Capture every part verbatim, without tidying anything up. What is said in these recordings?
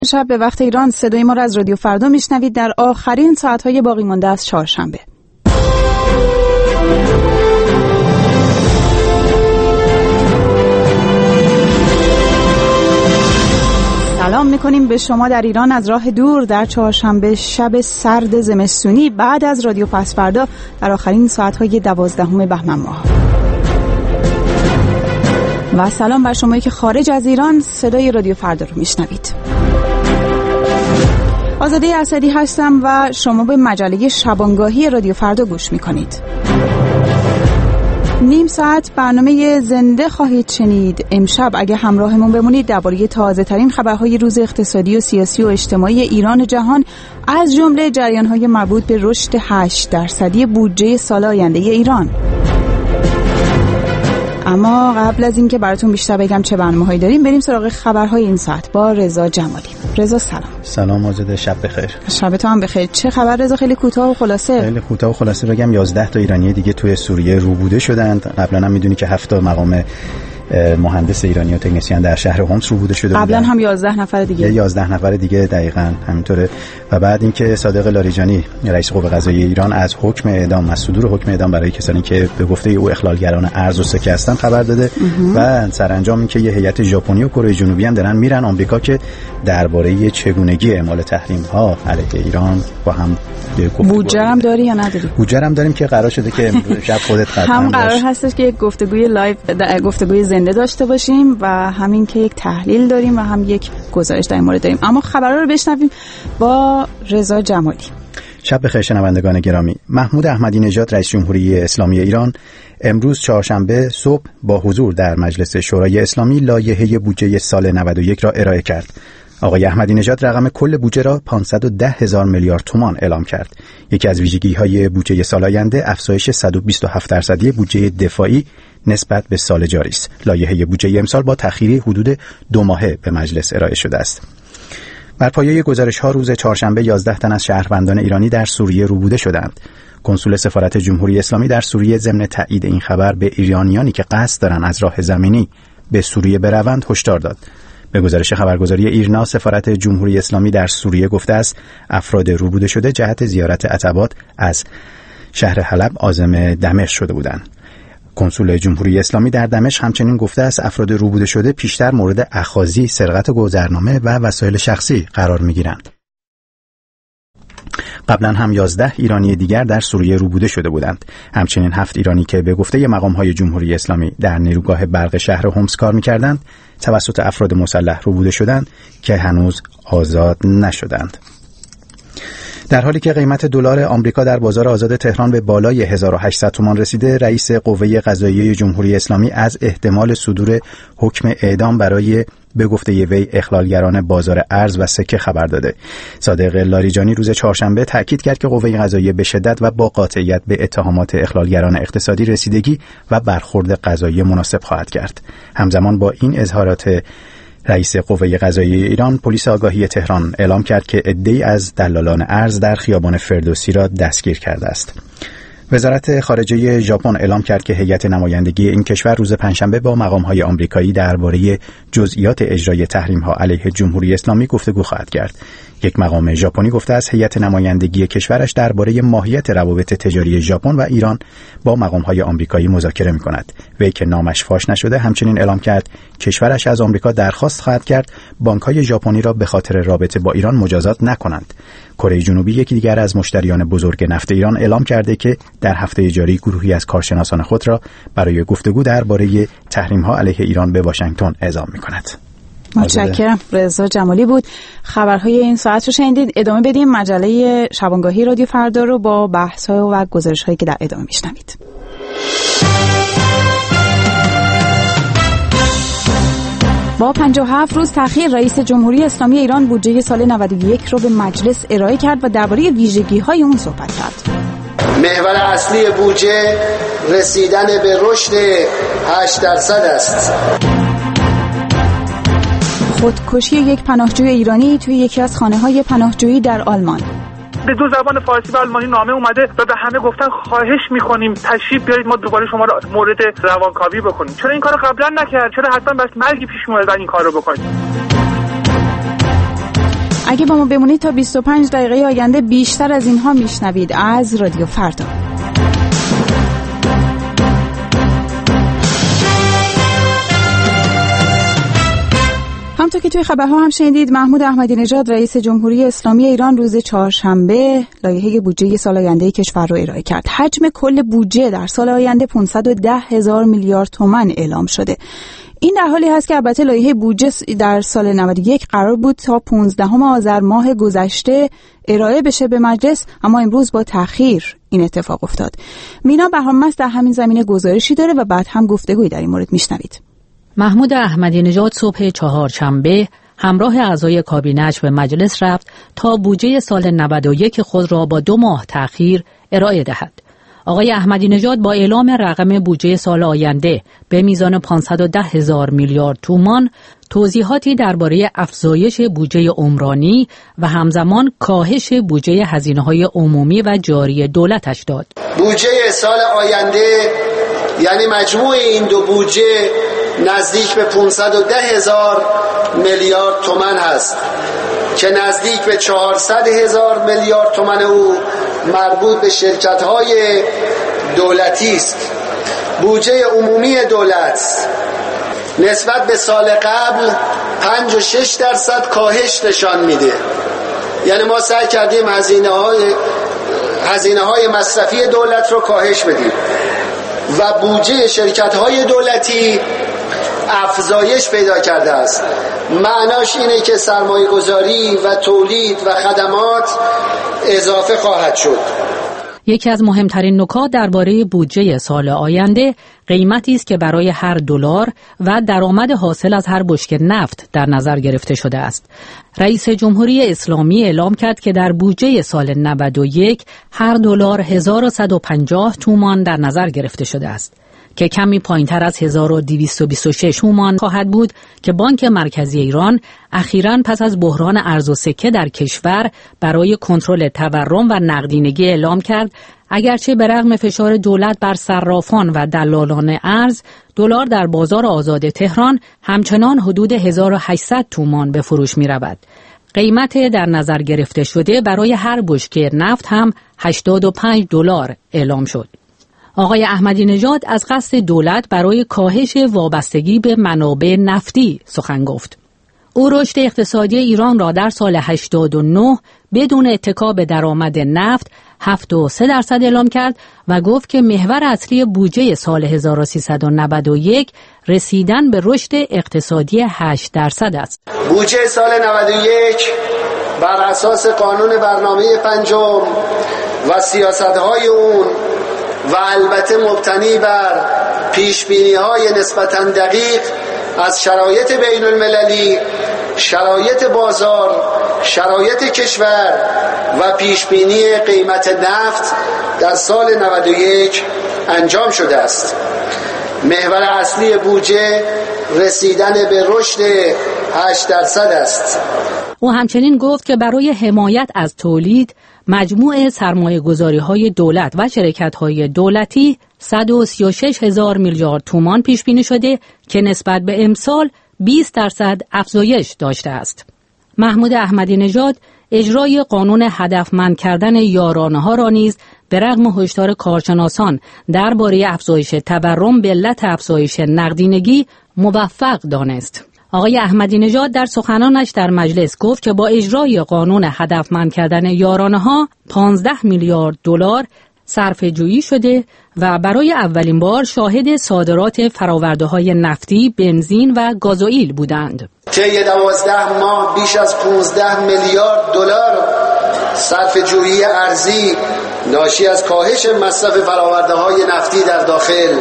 شب به وقت ایران صدای ما را از رادیو فردا میشنوید در آخرین ساعت‌های باقی مانده از چهارشنبه. سلام میکنیم به شما در ایران از راه دور در چهارشنبه شب سرد زمستونی بعد از رادیو پس فردا در آخرین ساعت‌های دوازدهم بهمن ماه. و سلام بر شمایی که خارج از ایران صدای رادیو فردا رو میشنوید. آزاده اسدی هستم و شما به مجله شبانگاهی رادیو فردا گوش میکنید. نیم ساعت برنامه زنده خواهید شنید. امشب اگه همراهمون بمونید درباره تازه ترین خبرهای روز اقتصادی و سیاسی و اجتماعی ایران و جهان، از جمله جریان‌های مربوط به رشد هشت درصدی بودجه سال آینده ایران. اما قبل از اینکه براتون بیشتر بگم چه برنامه‌هایی داریم، بریم سراغ خبرهای این ساعت با رضا جمالی. رضا سلام. سلام آزاده، شب بخیر. شب تو هم بخیر. چه خبر رضا؟ خیلی کوتاه و خلاصه. خیلی کوتاه و خلاصه بگم یازده تا ایرانی دیگه توی سوریه روبوده شدند. قبلا هم میدونی که هفت مقام مهندس ایرانی و تکنسین در شهر حمص روبوده شده بودند. قبلا هم یازده نفر دیگه. یازده نفر دیگه دقیقاً همینطوره. و بعد اینکه صادق لاریجانی رئیس قوه قضاییه ایران از حکم اعدام، از صدور حکم اعدام برای کسانی که به گفته او اخلالگران ارز و سکه هستند خبر داده و سرانجام اینکه یه هیئت ژاپنی و کره جنوبی هم دارن میرن آمریکا که درباره چگونگی اعمال تحریم ها علیه ایران با هم بودجه هم داری یا نداری؟ بودجه هم داریم که قرار شده که شب خودت قطعا هم قرار هستش که یک گفتگوی لایو گفتگوی زنده داشته باشیم و همین که یک تحلیل داریم و هم یک گزارش در این مورد داریم. اما خبرها رو بشنویم با رضا جمالی. شب بخیر شنوندگان گرامی. محمود احمدی نژاد رئیس جمهوری اسلامی ایران امروز چهارشنبه صبح با حضور در مجلس شورای اسلامی لایحه بودجه سال نود و یک را ارائه کرد. آقای احمدی نژاد رقم کل بودجه را پانصد و ده هزار میلیارد تومان اعلام کرد. یکی از ویژگی‌های بودجه سال آینده افزایش صد و بیست و هفت درصدی بودجه دفاعی نسبت به سال جاری است. لایحه بودجه امسال با تأخیری حدود دو ماهه به مجلس ارائه شده است. بر پایه گزارش‌ها روز چهارشنبه یازده تن از شهروندان ایرانی در سوریه روبوده شدند. کنسول سفارت جمهوری اسلامی در سوریه ضمن تایید این خبر به ایرانیانی که قصد دارند از راه زمینی به سوریه بروند هشدار داد. به گزارش خبرگزاری ایرنا، سفارت جمهوری اسلامی در سوریه گفته است افراد روبوده شده جهت زیارت عتبات از شهر حلب عازم دمشق شده بودند. کنسول جمهوری اسلامی در دمشق همچنین گفته است افراد روبوده شده پیشتر مورد اخاذی، سرقت گذرنامه و وسایل شخصی قرار می‌گیرند. قبلا هم یازده ایرانی دیگر در سوریه روبوده شده بودند. همچنین هفت ایرانی که به گفته مقام‌های جمهوری اسلامی در نیروگاه برق شهر حمص کار می‌کردند توسط افراد مسلح روبوده شدند که هنوز آزاد نشدند. در حالی که قیمت دلار آمریکا در بازار آزاد تهران به بالای هزار و هشتصد تومان رسیده، رئیس قوه قضاییه جمهوری اسلامی از احتمال صدور حکم اعدام برای به گفته وی اخلالگران بازار ارز و سکه خبر داده. صادق لاریجانی روز چهارشنبه تاکید کرد که قوه قضاییه به شدت و با قاطعیت به اتهامات اخلالگران اقتصادی رسیدگی و برخورد قضایی مناسب خواهد کرد. همزمان با این اظهارات رئیس قوه قضاییه ایران، پلیس آگاهی تهران اعلام کرد که عده‌ای از دلالان ارز در خیابان فردوسی را دستگیر کرده است. وزارت خارجه ژاپن اعلام کرد که هیئت نمایندگی این کشور روز پنجشنبه با مقام‌های آمریکایی درباره جزئیات اجرای تحریم‌ها علیه جمهوری اسلامی گفتگو خواهد کرد. یک مقام ژاپنی گفته است هیئت نمایندگی کشورش درباره ماهیت روابط تجاری ژاپن و ایران با مقام‌های آمریکایی مذاکره می‌کند. وی که نامش فاش نشده همچنین اعلام کرد کشورش از آمریکا درخواست خواهد کرد بانک‌های ژاپنی را به خاطر رابطه با ایران مجازات نکنند. کره جنوبی یکی دیگر از مشتریان بزرگ نفت ایران اعلام کرده که در هفته جاری گروهی از کارشناسان خود را برای گفتگو درباره تحریم‌ها علیه ایران به واشنگتن اعزام می‌کند. متشکرم. رضا جمالی بود. خبرهای این ساعت رو شنیدید. ادامه بدیم مجله شبانگاهی رادیو فردا رو با بحث‌ها و گزارش‌هایی که در ادامه میشنوید. با پنجاه و هفت روز تأخیر رئیس جمهوری اسلامی ایران بودجه سال نود و یک رو به مجلس ارائه کرد و درباره ویژگی‌های اون صحبت کرد. محور اصلی بودجه رسیدن به رشد هشت درصد است. خودکشی یک پناهجوی ایرانی توی یکی از خانه‌های پناهجویی در آلمان. به دو زبان فارسی و آلمانی نامه اومده و به همه گفتن خواهش می‌کنیم تشریف بیارید ما دوباره شما رو مورد روانکاوی بکنیم. چرا این کارو قبلا نکرد؟ چرا حتما بس مرگی پیش میاد این کارو بکنید؟ اگه با ما بمونید تا بیست و پنج دقیقه آینده بیشتر از اینها میشنوید از رادیو فردا. همونطور که توی خبرها هم شنیدید، محمود احمدی نژاد رئیس جمهوری اسلامی ایران روز چهارشنبه لایحه بودجه سال آینده کشور رو ارائه کرد. حجم کل بودجه در سال آینده پانصد و ده هزار میلیارد تومان اعلام شده. این در حالی هست که البته لایحه بودجه در سال نود و یک قرار بود تا پانزدهم آذر ماه گذشته ارائه بشه به مجلس، اما امروز با تأخیر این اتفاق افتاد. مینا بهرام‌مست در همین زمینه گزارشی داره و بعد هم گفتگویی در این مورد میشنوید. محمود احمدی نژاد صبح چهارشنبه همراه اعضای کابینه‌اش به مجلس رفت تا بودجه سال نود و یک خود را با دو ماه تأخیر ارائه دهد. آقای احمدی نژاد با اعلام رقم بودجه سال آینده به میزان پانصد و ده هزار میلیارد تومان توضیحاتی درباره افزایش بودجه عمرانی و همزمان کاهش بودجه هزینه‌های عمومی و جاری دولتش داد. بودجه سال آینده یعنی مجموع این دو بودجه نزدیک به پانصد و ده هزار میلیارد تومان هست که نزدیک به چهارصد هزار میلیارد تومان او مربوط به شرکت‌های دولتی است. بودجه عمومی دولت نسبت به سال قبل پنج و شش درصد کاهش نشان میده. یعنی ما سعی کردیم هزینه‌های هزینه‌های مصرفی دولت رو کاهش بدیم و بودجه شرکت‌های دولتی افزایش پیدا کرده است. معناش اینه که سرمایه گذاری و تولید و خدمات اضافه خواهد شد. یکی از مهمترین نکات درباره بودجه سال آینده قیمتی است که برای هر دلار و درآمد حاصل از هر بشکه نفت در نظر گرفته شده است. رئیس جمهوری اسلامی اعلام کرد که در بودجه سال نود و یک هر دلار هزار و صد و پنجاه تومان در نظر گرفته شده است که کمی پایین‌تر از هزار و دویست و بیست و شش تومان خواهد بود که بانک مرکزی ایران اخیراً پس از بحران ارز و سکه در کشور برای کنترل تورم و نقدینگی اعلام کرد اگرچه به رغم فشار دولت بر صرافان و دلالان ارز، دلار در بازار آزاد تهران همچنان حدود هزار و هشتصد تومان به فروش می‌رود. قیمت در نظر گرفته شده برای هر بشکه نفت هم هشتاد و پنج دلار اعلام شد. آقای احمدی نژاد از قصد دولت برای کاهش وابستگی به منابع نفتی سخن گفت. او رشد اقتصادی ایران را در سال هشتاد و نه بدون اتکا به درآمد نفت هفتاد و سه درصد اعلام کرد و گفت که محور اصلی بودجه سال هزار و سیصد و نود و یک رسیدن به رشد اقتصادی هشت درصد است. بودجه سال نود و یک بر اساس قانون برنامه پنجم و سیاست‌های اون و البته مبتنی بر پیشبینی‌های نسبتاً دقیق از شرایط بین المللی، شرایط بازار، شرایط کشور و پیشبینی قیمت نفت در سال نود و یک انجام شده است. محور اصلی بودجه رسیدن به رشد هشت درصد است. او همچنین گفت که برای حمایت از تولید مجموع سرمایه‌گذاری‌های دولت و شرکت‌های دولتی صد و سی و شش هزار میلیارد تومان پیش بینی شده که نسبت به امسال بیست درصد افزایش داشته است. محمود احمدی نژاد اجرای قانون هدفمند کردن یارانه‌ها را نیز به رغم هشدار کارشناسان درباره افزایش تورم به علت افزایش نقدینگی موفق دانست. آقای احمدی نژاد در سخنانش در مجلس گفت که با اجرای قانون هدفمند کردن یارانه‌ها پانزده میلیارد دلار صرفه‌جویی شده و برای اولین بار شاهد صادرات فرآورده‌های نفتی، بنزین و گازوئیل بودند. طی دوازده ماه بیش از پانزده میلیارد دلار صرفه‌جویی ارزی ناشی از کاهش مصرف فرآورده‌های نفتی در داخل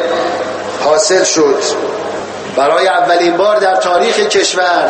حاصل شد. برای اولین بار در تاریخ کشور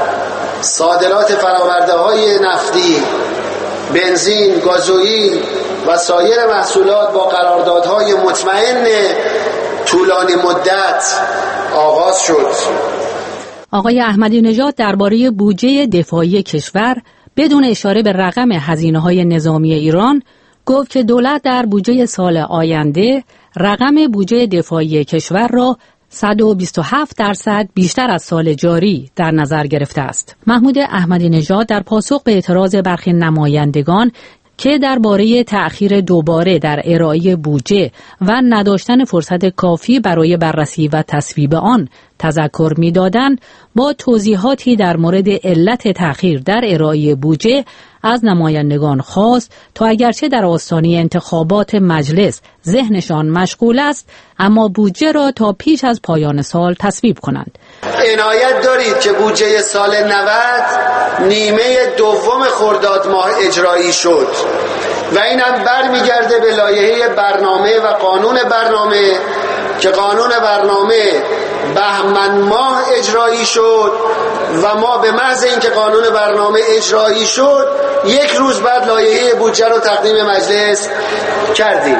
صادرات فرآورده‌های نفتی، بنزین، گازوئیل و سایر محصولات با قراردادهای مطمئن طولانی مدت آغاز شد. آقای احمدی نژاد درباره بودجه دفاعی کشور بدون اشاره به رقم هزینه‌های نظامی ایران گفت که دولت در بودجه سال آینده رقم بودجه دفاعی کشور را صد و بیست و هفت درصد بیشتر از سال جاری در نظر گرفته است. محمود احمدی نژاد در پاسخ به اعتراض برخی نمایندگان که درباره تأخیر دوباره در ارائه بودجه و نداشتن فرصت کافی برای بررسی و تصویب آن تذکر می‌دادند، با توضیحاتی در مورد علت تأخیر در ارائه بودجه از نمایندگان خواست تا اگرچه در آستانه انتخابات مجلس ذهنشان مشغول است، اما بودجه را تا پیش از پایان سال تصویب کنند. عنایت دارید که بودجه سال نود نیمه دوم خرداد ماه اجرایی شد و این هم برمیگرده به لایحه برنامه و قانون برنامه که قانون برنامه بهمن ماه اجرایی شد و ما به محض اینکه قانون برنامه اجرایی شد یک روز بعد لایحه بودجه رو تقدیم مجلس کردیم.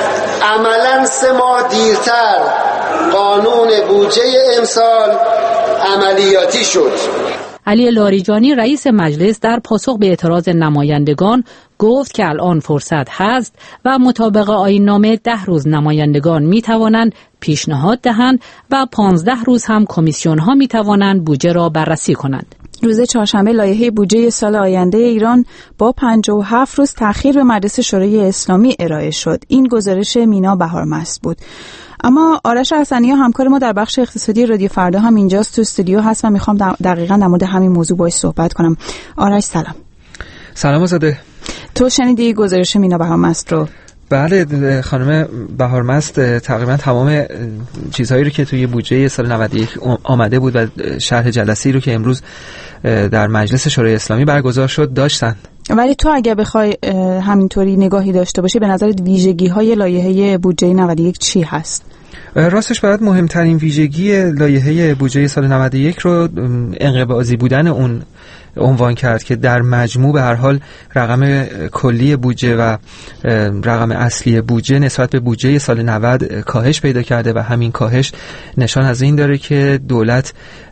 عملاً سه ماه دیرتر قانون بودجه امسال عملیاتی شد. علی لاریجانی رئیس مجلس در پاسخ به اعتراض نمایندگان گفت که الان فرصت هست و مطابق آیین نامه ده روز نمایندگان می توانند پیشنهاد دهند و پانزده روز هم کمیسیون ها می توانند بودجه را بررسی کنند. روز چهارشنبه لایحه بودجه سال آینده ایران با پنجاه و هفت روز تأخیر به مجلس شورای اسلامی ارائه شد. این گزارش مینا بهارمست بود. اما آرش حسنی‌ها همکار ما در بخش اقتصادی رادیو فردا هم اینجاست، تو استودیو هست و میخوام دقیقاً در مورد همین موضوع باهاش صحبت کنم. آرش سلام. سلام آزاده. تو شنیدی گزارش مینا بهارمست رو؟ بله خانم بهارمست تقریبا تمام چیزهایی رو که توی بودجه سال نود و یک آمده بود و شرح جلسه‌ای رو که امروز در مجلس شورای اسلامی برگزار شد داشتن. ولی تو اگه بخوای همینطوری نگاهی داشته باشی، به نظرت ویژگی‌های لایحه بودجه نود و یک چی هست؟ راستش باید مهمترین ویژگی لایحه بودجه سال نود و یک رو انقباضی بودن اون عنوان کرد که در مجموع به هر حال رقم کلی بودجه و رقم اصلی بودجه نسبت به بودجه سال نود کاهش پیدا کرده و همین کاهش نشان از این داره که دولت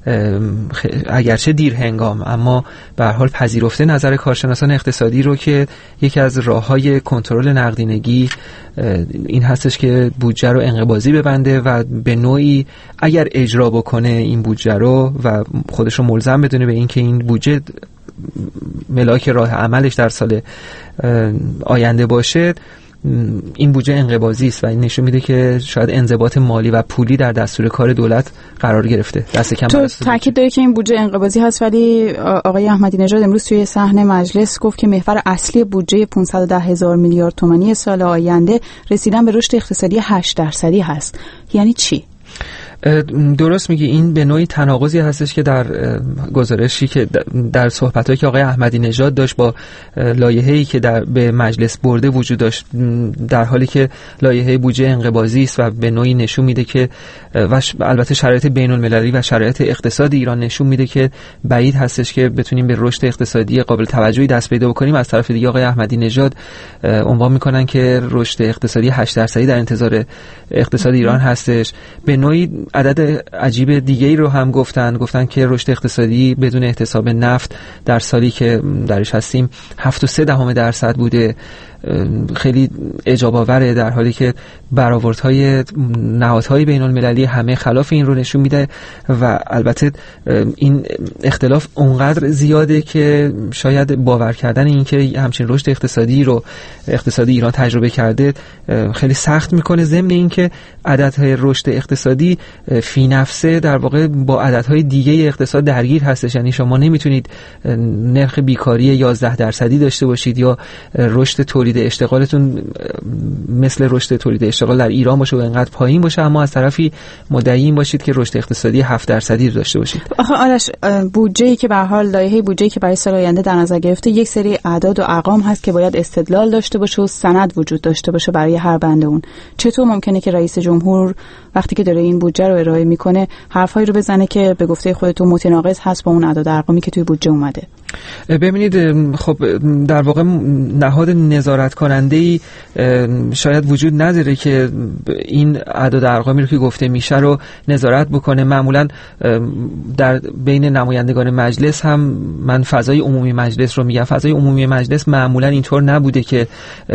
اگرچه دیر هنگام اما به هر حال پذیرفته نظر کارشناسان اقتصادی رو که یکی از راه‌های کنترل نقدینگی این هستش که بودجه رو انقباضی ببنده و به نوعی اگر اجرا بکنه این بودجه رو و خودش رو ملزم بدونه به این که این بودجه ملاک راه عملش در سال آینده باشه، این بودجه انقباضی است و این نشون میده که شاید انضباط مالی و پولی در دستور کار دولت قرار گرفته. دست کم تو تاکید داری که این بودجه انقباضی هست، ولی آقای احمدی نژاد امروز توی صحن مجلس گفت که محور اصلی بودجه پانصد و ده هزار میلیارد تومانی سال آینده رسیدن به رشد اقتصادی هشت درصدی هست. یعنی چی؟ درست میگی، این به نوعی تناقضی هستش که در گزارشی که در صحبتایی که آقای احمدی نژاد داشت با لایحه‌ای که در به مجلس برده وجود داشت، در حالی که لایحه بودجه انقباضی است و به نوعی نشون میده که و البته شرایط بین‌المللی و شرایط اقتصادی ایران نشون میده که بعید هستش که بتونیم به رشد اقتصادی قابل توجهی دست پیدا بکنیم. از طرف دیگه آقای احمدی نژاد عنوان میکنن که رشد اقتصادی هشت درصدی در انتظار اقتصاد ایران هستش. به نوعی عدد عجیب دیگه‌ای رو هم گفتن گفتن که رشد اقتصادی بدون احتساب نفت در سالی که درش هستیم هفت و سه دهم درصد بوده. خیلی اعجاب آوره، در حالی که برآوردهای نهادهای بین المللی همه خلاف این رو نشون میده و البته این اختلاف اونقدر زیاده که شاید باور کردن این که همچین رشد اقتصادی رو اقتصادی ایران تجربه کرده خیلی سخت میکنه، ضمن این که عددهای رشد اقتصادی فی نفسه در واقع با عددهای دیگه اقتصاد درگیر هستش. یعنی شما نمیتونید نرخ بیکاری یازده درصدی داشته باشید یا رشد تولید اشتغالتون مثل رشد تولید اشتغال در ایران باشه و انقدر پایین باشه، اما از طرفی مدعی این باشید که رشد اقتصادی هفت درصدی رو داشته باشید. آخه آرش، بودجه‌ای که به هر حال لایحه بودجه‌ای که برای سال آینده در نظر گرفته یک سری اعداد و ارقام هست که باید استدلال داشته باشه و سند وجود داشته باشه برای هر بند اون. چطور ممکنه که رئیس جمهور وقتی که داره این بودجه رو ارائه میکنه حرفایی رو بزنه که به گفته خودتون متناقض هست با اون اعداد و ارقامی که توی بودجه اومده؟ ببینید خب در واقع نهاد نظارت کننده‌ای شاید وجود نداره که این اعداد ارقامی رو که گفته میشه رو نظارت بکنه. معمولا در بین نمایندگان مجلس هم من فضای عمومی مجلس رو میگم، فضای عمومی مجلس معمولا اینطور نبوده که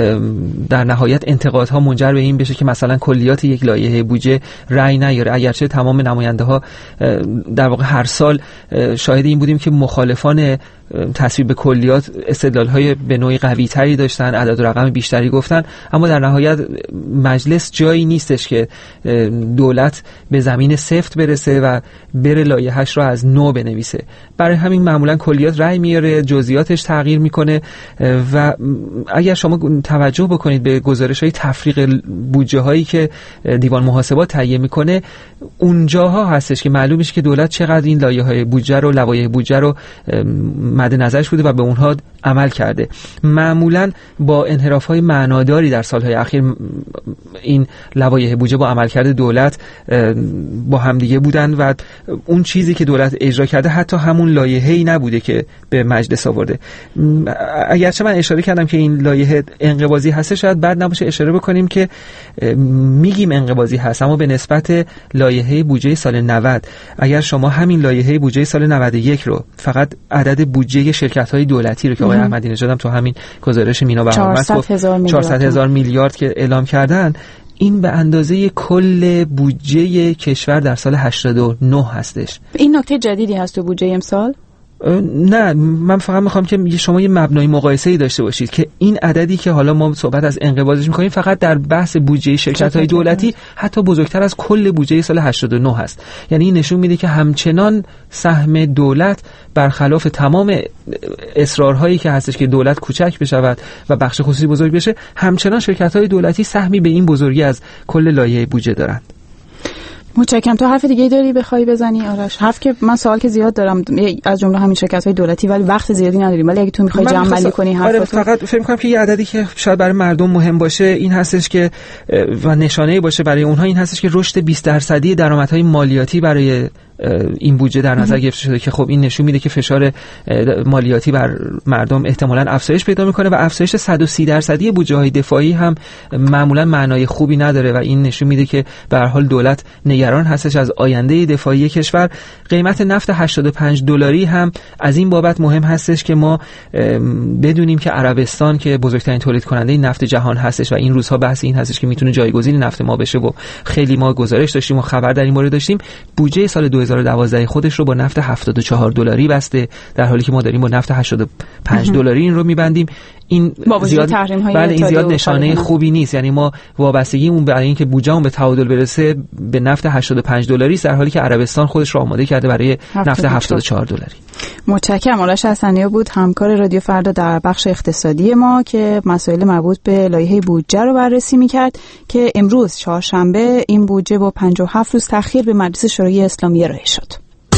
در نهایت انتقادها منجر به این بشه که مثلا کلیات یک لایحه بودجه رأی نیاره، اگرچه تمام نماینده ها در واقع هر سال شاهد این بودیم که مخالفان تصویب کلیات استدلال‌های به نوعی قوی‌تری داشتن، عدد و رقم بیشتری گفتن، اما در نهایت مجلس جایی نیستش که دولت به زمین سفت برسه و بره لایحه‌اش رو از نو بنویسه. برای همین معمولا کلیات رأی میاره، جزئیاتش تغییر میکنه و اگر شما توجه بکنید به گزارش‌های تفریق بودجه هایی که دیوان محاسبات تهیه میکنه، اونجاها هستش که معلوم میشه که دولت چقدر این لایحه‌های بودجه رو لوایح بودجه رو مد نظرش بوده و به اونها عمل کرده. معمولا با انحراف‌های معناداری در سالهای اخیر این لوایح بودجه با عملکرد دولت با همدیگه بودن و اون چیزی که دولت اجرا کرده حتی همون لایحه‌ای نبوده که به مجلس آورده. اگرچه من اشاره کردم که این لایحه انقباضی هست، شاید بعد نباشه اشاره بکنیم که میگیم انقباضی هست، اما به نسبت لایحه بودجه سال نود اگر شما همین لایحه بودجه سال نود و یک رو فقط عدد بودجه شرکت‌های دولتی رو که آقای احمدی نژاد هم تو همین گزارش مینا بهرامد گفت چهارصد هزار میلیارد که اعلام کردن، این به اندازه کل بودجه کشور در سال هشتاد و نه هستش. این نکته جدیدی هست تو بودجه امسال؟ نه، من فقط میخوام که شما یه مبنای مقایسه‌ای داشته باشید که این عددی که حالا ما صحبت از انقباضش میکنیم فقط در بحث بودجه شرکت‌های دولتی حتی بزرگتر از کل بودجه سال هشتاد و نه هست. یعنی این نشون میده که همچنان سهم دولت برخلاف تمام اصرارهایی که هستش که دولت کوچک بشود و بخش خصوصی بزرگ بشه، همچنان شرکت‌های دولتی سهمی به این بزرگی از کل لایحه بودجه دارند. متشکرم. تو حرف دیگه داری بخوای بزنی آرش؟ حرف که من سوال که زیاد دارم از جمله همین شرکت‌های دولتی، ولی وقت زیادی نداریم، ولی اگه تو می‌خوای جمع بندی کنی حرفتو. آره، فقط فکر می‌کنم که یه عددی که شاید برای مردم مهم باشه این هستش که و نشانه‌ای باشه برای اونها این هستش که رشد بیست درصدی درآمدهای مالیاتی برای این بودجه در نظر گرفته شده که خب این نشون میده که فشار مالیاتی بر مردم احتمالاً افزایش پیدا میکنه و افزایش صد و سی درصدی بودجه‌های دفاعی هم معمولاً معنای خوبی نداره و این نشون میده که به هر حال دولت نگران هستش از آینده دفاعی کشور. قیمت نفت هشتاد و پنج دلاری هم از این بابت مهم هستش که ما بدونیم که عربستان که بزرگترین تولید کننده نفت جهان هستش و این روزها بحث این هستش که میتونه جایگزین نفت ما بشه و خیلی ما گزارش داشتیم و خبر در این مورد داشتیم، بودجه سال دو هزار و دوازده خودش رو با نفت هفتاد و چهار دلاری بسته، در حالی که ما داریم با نفت هشتاد و پنج دلاری این رو میبندیم. این زیاد بله این زیاد نشانه خوبی نیست. یعنی ما وابستگیمون برای اینکه بودجهمون به تعادل برسه به نفت هشتاد و پنج دلاری است، در حالی که عربستان خودش رو آماده کرده برای نفت هفتاد و چهار دلاری. متشکرم. آرش حسنی‌ها بود همکار رادیو فردا در بخش اقتصادی ما که مسائل مربوط به لایحه بودجه رو بررسی می‌کرد که امروز چهارشنبه این بودجه با پنجاه و هفت روز تأخیر به مجلس شورای اسلامی ارائه شد.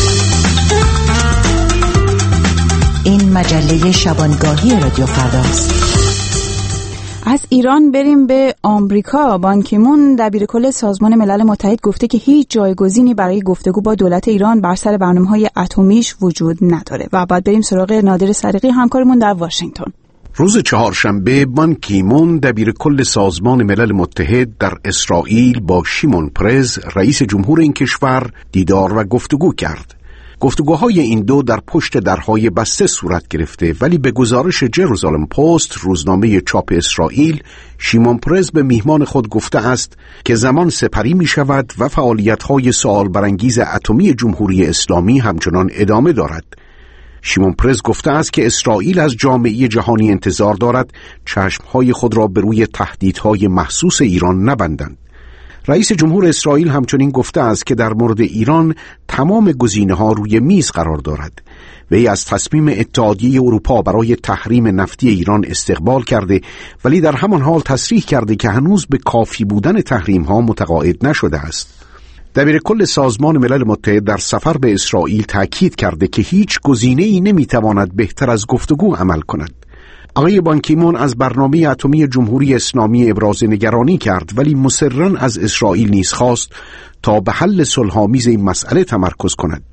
این مجله شبانگاهی رادیو فرداست. از ایران بریم به آمریکا. بان کی مون دبیرکل سازمان ملل متحد گفته که هیچ جایگزینی برای گفتگو با دولت ایران بر سر برنامه‌های اتمیش وجود نداره. و بعد بریم سراغ نادر صدیقی همکارمون در واشنگتن. روز چهارشنبه بان کی مون دبیرکل سازمان ملل متحد در اسرائیل با شیمون پرز رئیس جمهور این کشور دیدار و گفتگو کرد. گفتگوهای این دو در پشت درهای بسته صورت گرفته، ولی به گزارش جروزالم پست روزنامه چاپ اسرائیل، شیمون پرز به میهمان خود گفته است که زمان سپری می شود و فعالیت‌های سوال برانگیز اتمی جمهوری اسلامی همچنان ادامه دارد. شیمون پرز گفته است که اسرائیل از جامعه جهانی انتظار دارد چشمهای خود را به روی تهدیدهای محسوس ایران نبندند. رئیس جمهور اسرائیل همچنین گفته است که در مورد ایران تمام گزینه‌ها روی میز قرار دارد. وی از تصمیم اتحادیه اروپا برای تحریم نفتی ایران استقبال کرده، ولی در همان حال تصریح کرده که هنوز به کافی بودن تحریم‌ها متقاعد نشده است. دبیرکل سازمان ملل متحد در سفر به اسرائیل تاکید کرده که هیچ گزینه‌ای نمی‌تواند بهتر از گفتگو عمل کند. آقای بان کی مون از برنامه اتمی جمهوری اسلامی ابراز نگرانی کرد، ولی مصرراً از اسرائیل نیز خواست تا به حل صلح‌آمیز این مسئله تمرکز کند.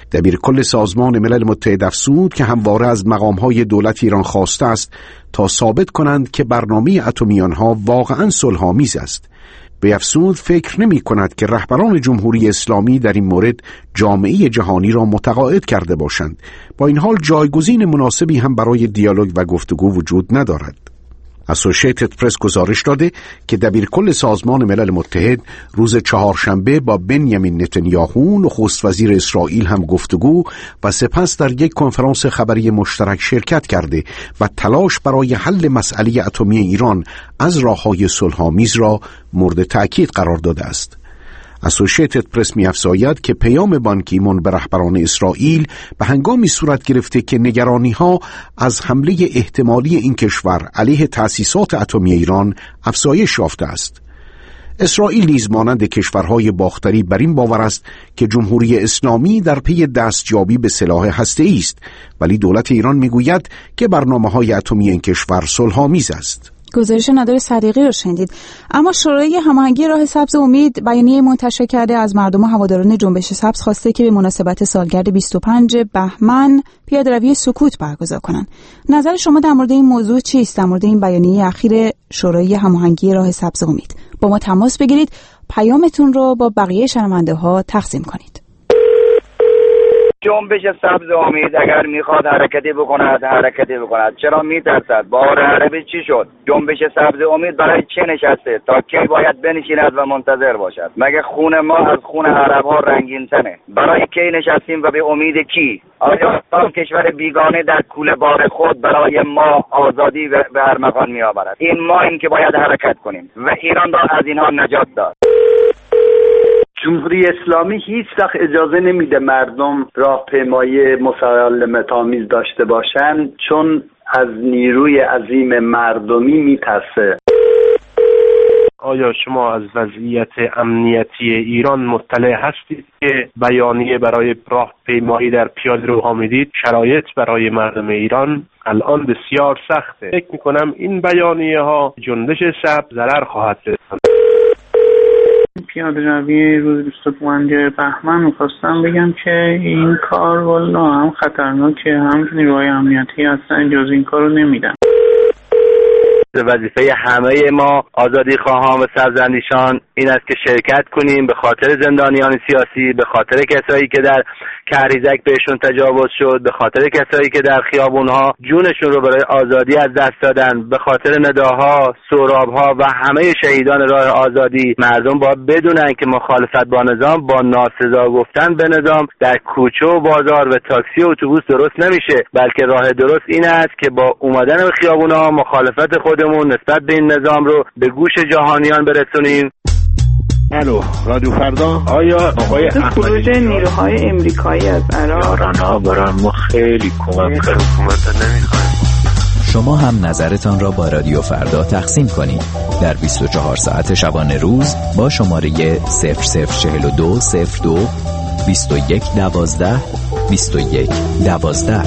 دبیر کل سازمان ملل متحد افزود که همواره از مقام‌های دولت ایران خواسته است تا ثابت کنند که برنامه اتمی آنها واقعاً صلح‌آمیز است. به افزود فکر نمی کند که رهبران جمهوری اسلامی در این مورد جامعه جهانی را متقاعد کرده باشند. با این حال جایگزین مناسبی هم برای دیالوگ و گفتگو وجود ندارد. اسوشیتد پرس گزارش داده که دبیر کل سازمان ملل متحد روز چهارشنبه با بنیامین نتانیاهو نخست وزیر اسرائیل هم گفتگو و سپس در یک کنفرانس خبری مشترک شرکت کرده و تلاش برای حل مسئله اتمی ایران از راه‌های صلح‌آمیز را مورد تأکید قرار داده است. اسوشیتد پرس می‌افزاید که پیام بان کی مون به رهبران اسرائیل به هنگامی صورت گرفته که نگرانی‌ها از حمله احتمالی این کشور علیه تأسیسات اتمی ایران افزایش یافته است. اسرائیل نیز مانند کشورهای باختری بر این باور است که جمهوری اسلامی در پی دستیابی به سلاح هسته‌ای است، ولی دولت ایران می‌گوید که برنامه‌های اتمی این کشور صلح‌آمیز است. گزارش نادر صدیقی رو شنیدید. اما شورای هماهنگی راه سبز امید بیانیه منتشر کرده از مردم و هواداران جنبش سبز خواسته که به مناسبت سالگرد بیست و پنج بهمن پیاده‌روی سکوت برگزار کنند. نظر شما در مورد این موضوع چیست؟ در مورد این بیانیه اخیر شورای هماهنگی راه سبز امید با ما تماس بگیرید، پیامتون رو با بقیه شنونده ها تقسیم کنید. جنبش سبز امید اگر میخواد حرکتی بکند حرکتی بکند، چرا میترسد؟ بار عربی چی شد؟ جنبش سبز امید برای چه نشسته؟ تا کی باید بنشیند و منتظر باشد؟ مگه خون ما از خون عرب ها رنگین تنه؟ برای کی نشستیم و به امید کی؟ آیا تا کشور بیگانه در کوله بار خود برای ما آزادی به ارمغان میآورد؟ این ما این که باید حرکت کنیم و ایران را از اینها نجات داد. جمهوری اسلامی هیچ وقت اجازه نمیده مردم راهپیمایی مسالمت‌آمیز داشته باشند، چون از نیروی عظیم مردمی میترسه. آیا شما از وضعیت امنیتی ایران مطلع هستید که بیانیه برای راهپیمایی در پیاده‌روها میدید؟ شرایط برای مردم ایران الان بسیار سخته. فکر میکنم این بیانیه ها جنبش سبز ضرر خواهد رساند. پیاده‌روی روز بیست و پنج بهمن می‌خواستم بگم که این کار والا هم خطرناکه، هم نیروهای امنیتی هستن اجازه این کارو نمیدن. وظیفه همه ما آزادی خواهان و سبزاندیشان این است که شرکت کنیم به خاطر زندانیان سیاسی، به خاطر کسایی که در کهریزک بهشون تجاوز شد، به خاطر کسایی که در خیابونها جونشون رو برای آزادی از دست دادن، به خاطر نداها، سهرابها و همه شهیدان راه آزادی. مردم باید بدونن که مخالفت با نظام، با ناسزا گفتن به نظام در کوچه و بازار و تاکسی و اتوبوس درست نمیشه، بلکه راه درست این است که با اومدن به خیابونها مخالفت خود نسبت به این نظام رو به گوش جهانیان برسونیم. الو رادیو فردا. آیا آقای خروج نیروهای امریکایی از عراق یاران‌ها برای ما خیلی کمک کرد. حکومت نمیخوایم. شما هم نظرتان را با رادیو فردا تقسیم کنید در بیست و چهار ساعت شبانه روز با شماره صفر صفر چهل و دو صفر دو بیست و یک دوازده بیست و یک دوازده.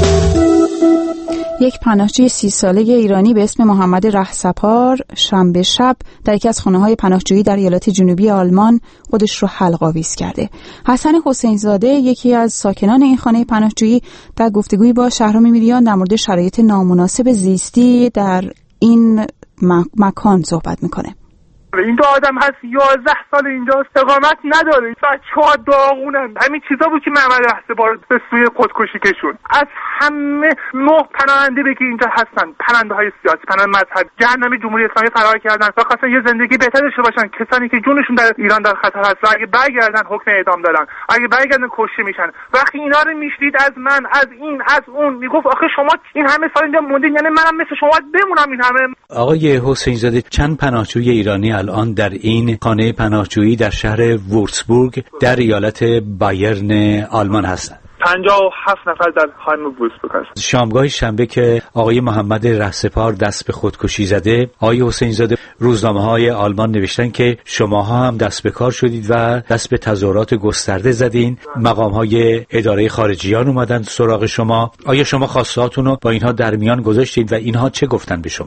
یک پناهجوی سی ساله ایرانی به اسم محمد رهسپار شنبه شب در یکی از خانه‌های پناهجویی در ایالات جنوبی آلمان خودش رو حلق آویز کرده. حسن حسین زاده یکی از ساکنان این خانه پناهجویی در گفتگویی با شهرام میلیان در مورد شرایط نامناسب زیستی در این مکان صحبت میکنه. این دو آدم هست یازده سال اینجا استقامت نداره، بچه‌ها داغونن. همین چیزا بود که محمد رهسپار به سوی خودکشی کشوند. از همه نه پناهنده که اینجا هستن، پناهنده های سیاسی، پناهنده مذهبی، جهنم جمهوری اسلامی فرار کردن و خواستن یه زندگی بهتر داشته باشن. کسانی که جونشون در ایران در خطر هست و اگه برگردن حکم اعدام دادن، اگه برگردن کشته میشن. وقتی اینا رو میشنید از من، از این، از اون، میگفت آخه شما این همه سال اینجا موندین، یعنی منم مثل شما بمونم این همه. آقای حسین زاده، چند پناهجوی ایرانی الان در این خانه پناهجویی در شهر وورتسبورگ در ایالت بایرن آلمان هستند؟ پنجاه و هفت نفر در خانه وورتسبورگ هستند. شامگاه شنبه که آقای محمد رهسپار دست به خودکشی زده، آقای حسین زاده روزنامه‌های آلمان نوشتن که شماها هم دست به کار شدید و دست به تظاهرات گسترده زدین. مقام‌های اداره خارجیان اومدن سراغ شما. آیا شما خواستهاتون رو با اینها در میان گذاشتید و اینها چه گفتن به شما؟ خیلی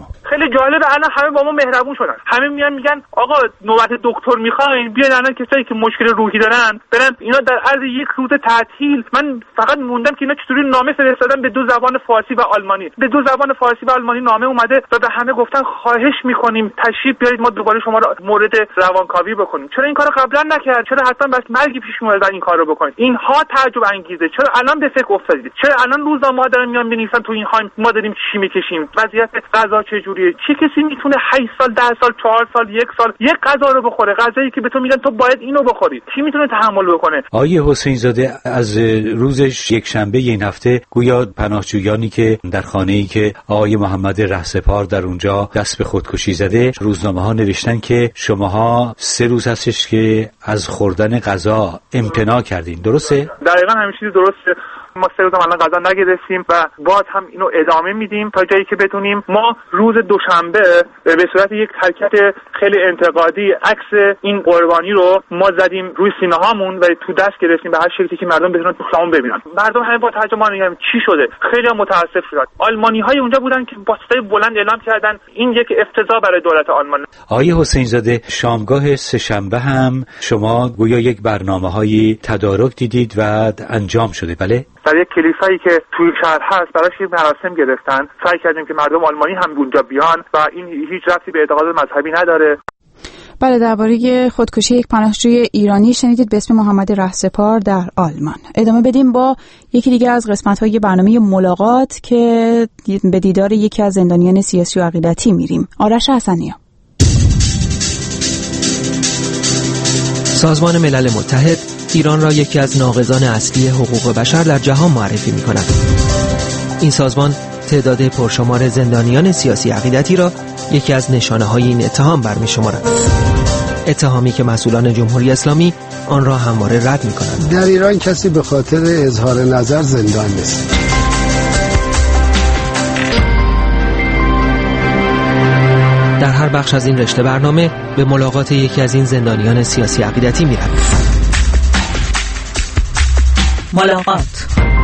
جالب الان همه با ما مهربون شدن، همه میان میگن آقا نوبت دکتر میخواین بیاین الان کسایی که مشکل روحی دارن برن. اینا در عرض یک روز تعطیل من فقط موندم که اینا چطوری نامه فرستادن به دو زبان فارسی و آلمانی، به دو زبان فارسی و آلمانی نامه اومده و به همه گفتن خواهش میکنیم تشریف بیارید ما دوباره شما رو مورد روانکاوی بکنیم. چرا این کارو قبلا نکرد؟ چرا حتما بس مرگی پیش میاد این کارو بکنید؟ اینها تعجب انگیزه. چرا الان به فکر افتادید؟ چرا الان روزنامه‌ها دارن میان بنویسن تو این خایم ما داریم چی میکشیم؟ وضعیت غذا چه جوریه؟ چه کسی میتونه هشت سال ده سال چهار سال یک سال یک غذا رو بخوره؟ غذایی که به تو میگن تو باید اینو بخوری، کی میتونه تحمل بکنه؟ آیه حسین زاده، از روزش یک شنبه این هفته گویا پناهجویانی که در خانه‌ای که آقای محمد رهسپار در اونجا دست به خودکشی زده، روزنامه‌ها نوشتن که شماها سه روز هستش که از خوردن غذا امتناع کردین، درسته؟ دقیقاً همین چیز درسته. ما سه روز الان غذا نگرفتیم و باز هم اینو ادامه میدیم تا جایی که بتونیم. ما روز دوشنبه به صورت یک حرکت خیلی انتقادی عکس این قربانی رو ما زدیم روی سینه هامون و تو دست گرفتیم به هر شکلی که مردم بتونن تو خیابون ببینن. مردم همه با تعجب میگن چی شده؟ خیلی متاسف شدن. آلمانی های اونجا بودن که با صدای بلند اعلام کردن این یک افتضاح برای دولت آلمان. آقای حسین زاده، شامگاه سه شنبه هم شما گویا یک برنامه‌های تدارک دیدید و انجام شده، بله؟ در یک کلیسایی که توی شهر هست براش یک مراسم گرفتن. سعی کردیم که مردم آلمانی هم اونجا بیان و این هیچ ربطی به اعتقاد مذهبی نداره. بله، درباره خودکشی یک پناهجوی ایرانی شنیدید به اسم محمد رهسپار در آلمان. ادامه بدیم با یکی دیگه از قسمت‌های برنامه ملاقات که به دیدار یکی از زندانیان سیاسی و عقیدتی میریم. آرش حسنی‌ها. سازمان ملل متحد ایران را یکی از ناقضان اصلی حقوق بشر در جهان معرفی می‌کند. این سازمان تعداد پرشمار زندانیان سیاسی عقیدتی را یکی از نشانه‌های این اتهام برمی‌شمارد. اتهامی که مسئولان جمهوری اسلامی آن را همواره رد می‌کنند. در ایران کسی به خاطر اظهار نظر زندان نیست. در هر بخش از این رشته برنامه به ملاقات یکی از این زندانیان سیاسی عقیدتی می‌رویم. ملاقات.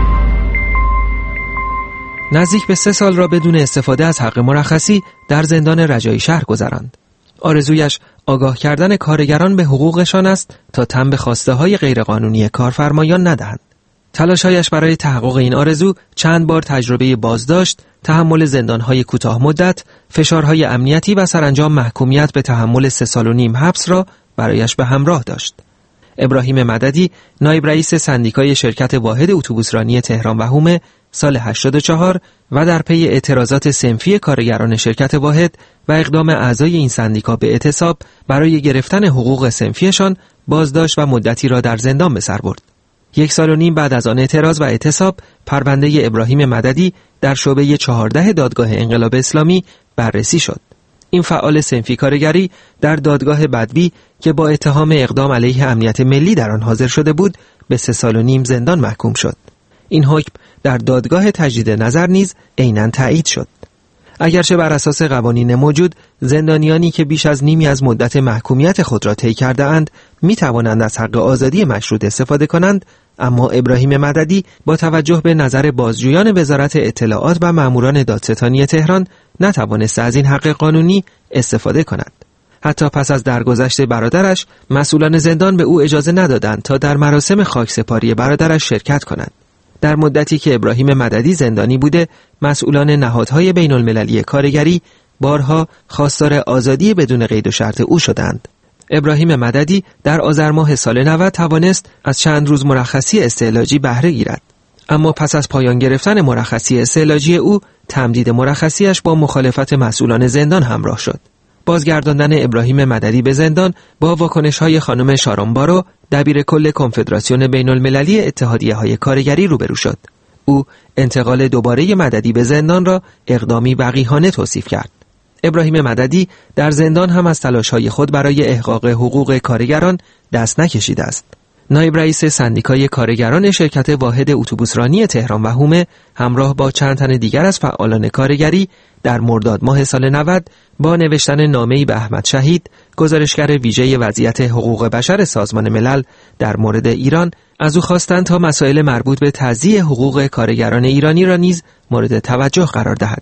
نزدیک به سه سال را بدون استفاده از حق مرخصی در زندان رجایی شهر گذراند. آرزویش آگاه کردن کارگران به حقوقشان است تا تن به خواسته های غیرقانونی کارفرمایان ندهند. تلاش‌هایش برای تحقق این آرزو چند بار تجربه بازداشت، تحمل زندان‌های کوتاه مدت، فشارهای امنیتی و سرانجام محکومیت به تحمل سه سال و نیم حبس را برایش به همراه داشت. ابراهیم مددی، نایب رئیس سندیکای شرکت واحد اتوبوسرانی تهران و هومه، سال هشتاد و چهار و در پی اعتراضات صنفی کارگران شرکت واحد و اقدام اعضای این سندیکا به اعتصاب برای گرفتن حقوق صنفیشان بازداشت و مدتی را در زندان به سر برد. یک سال و نیم بعد از آن اعتراض و اعتصاب، پرونده ابراهیم مددی در شعبه چهارده دادگاه انقلاب اسلامی بررسی شد. این فعال صنفی کارگری در دادگاه بدبی که با اتهام اقدام علیه امنیت ملی در آن حاضر شده بود، به سه سال و نیم زندان محکوم شد. این حکم در دادگاه تجدید نظر نیز عیناً تایید شد. اگرچه بر اساس قوانین موجود زندانیانی که بیش از نیمی از مدت محکومیت خود را طی کرده اند می توانند از حق آزادی مشروط استفاده کنند، اما ابراهیم مددی با توجه به نظر بازجویان وزارت اطلاعات و ماموران دادستانی تهران نتوانسته از این حق قانونی استفاده کند. حتی پس از درگذشت برادرش، مسئولان زندان به او اجازه ندادند تا در مراسم خاکسپاری برادرش شرکت کند. در مدتی که ابراهیم مددی زندانی بوده، مسئولان نهادهای بین المللی کارگری بارها خواستار آزادی بدون قید و شرط او شدند. ابراهیم مددی در آذر ماه سال نود توانست از چند روز مرخصی استعلاجی بهره گیرد. اما پس از پایان گرفتن مرخصی استعلاجی او، تمدید مرخصیش با مخالفت مسئولان زندان همراه شد. بازگرداندن ابراهیم مددی به زندان با واکنش‌های خانم شارون بارو، دبیر کل کنفدراسیون بین المللی اتحادیه‌های کارگری روبرو شد. او انتقال دوباره مددی به زندان را اقدامی وقیحانه توصیف کرد. ابراهیم مددی در زندان هم از تلاش‌های خود برای احقاق حقوق کارگران دست نکشیده است. نایب رئیس سندیکای کارگران شرکت واحد اتوبوسرانی تهران و هومه همراه با چند تن دیگر از فعالان کارگری در مرداد ماه سال نود با نوشتن نامه‌ای به احمد شهید، گزارشگر ویژه وضعیت حقوق بشر سازمان ملل در مورد ایران، از او خواستند تا مسائل مربوط به تضییع حقوق کارگران ایرانی را نیز مورد توجه قرار دهد.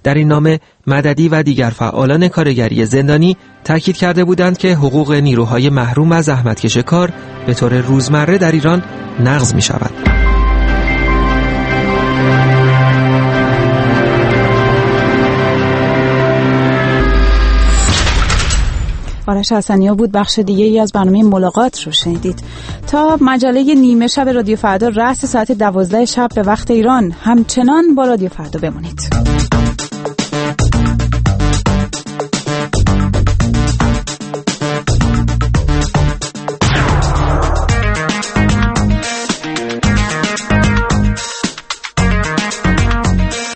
در این نامه مددی و دیگر فعالان کارگری زندانی تاکید کرده بودند که حقوق نیروهای محروم از زحمتکش کار به طور روزمره در ایران نقض می شود. آرش حسنیا بود. بخش دیگه ای از برنامه ملاقات رو شنیدید. تا مجله نیمه شب رادیو فردا رأس ساعت دوازده شب به وقت ایران همچنان با رادیو فردا بمونید.